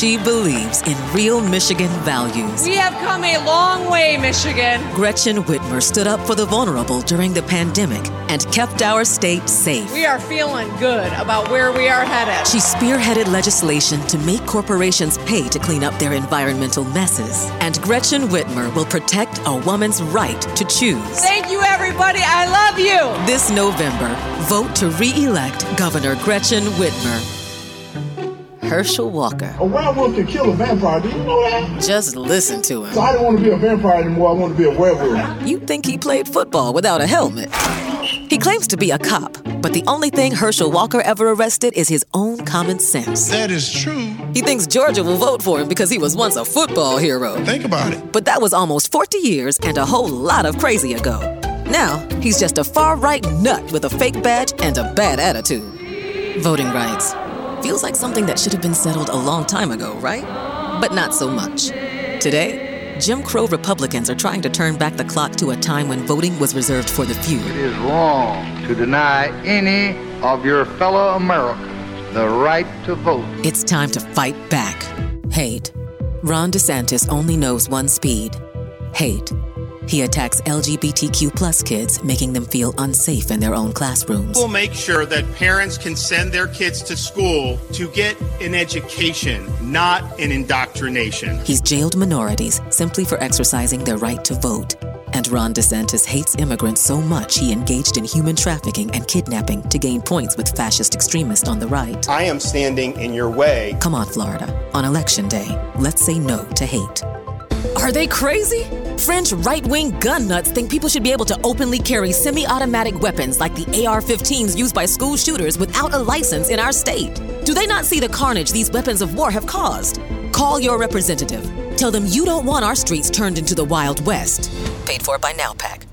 She believes in real Michigan values. We have come a long way, Michigan. Gretchen Whitmer stood up for the vulnerable during the pandemic and kept our state safe. We are feeling good about where we are headed. She spearheaded legislation to make corporations pay to clean up their environmental messes. And Gretchen Whitmer will protect a woman's right to choose. Thank you, everybody. I love you. This November, vote to re-elect Governor Gretchen Whitmer. Herschel Walker. A werewolf can kill a vampire, do you know that? Just listen to him. So I don't want to be a vampire anymore, I want to be a werewolf. You'd think he played football without a helmet. He claims to be a cop, but the only thing Herschel Walker ever arrested is his own common sense. That is true. He thinks Georgia will vote for him because he was once a football hero. Think about it. But that was almost 40 years and a whole lot of crazy ago. Now, he's just a far-right nut with a fake badge and a bad attitude. Voting rights. Feels like something that should have been settled a long time ago, right? But not so much. Today, Jim Crow Republicans are trying to turn back the clock to a time when voting was reserved for the few. It is wrong to deny any of your fellow Americans the right to vote. It's time to fight back. Hate. Ron DeSantis only knows one speed. Hate. He attacks LGBTQ plus kids, making them feel unsafe in their own classrooms. We'll make sure that parents can send their kids to school to get an education, not an indoctrination. He's jailed minorities simply for exercising their right to vote. And Ron DeSantis hates immigrants so much he engaged in human trafficking and kidnapping to gain points with fascist extremists on the right. I am standing in your way. Come on, Florida. On Election Day, let's say no to hate. Are they crazy? French right-wing gun nuts think people should be able to openly carry semi-automatic weapons like the AR-15s used by school shooters without a license in our state. Do they not see the carnage these weapons of war have caused? Call your representative. Tell them you don't want our streets turned into the Wild West. Paid for by NowPac.